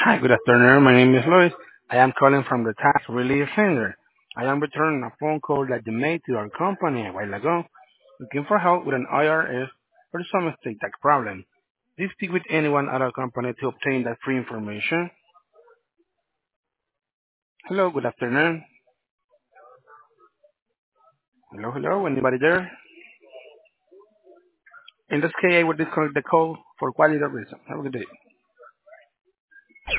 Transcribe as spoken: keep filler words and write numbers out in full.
Hi, good afternoon. My name is Luis. I am calling from the Tax Relief Center. I am returning a phone call that you made to our company a while ago, looking for help with an I R S or some estate tax problem. Did you speak with anyone at our company to obtain that free information? Hello, good afternoon. Hello, hello, anybody there? In this case, I will disconnect the call for quality reasons. Have a good day.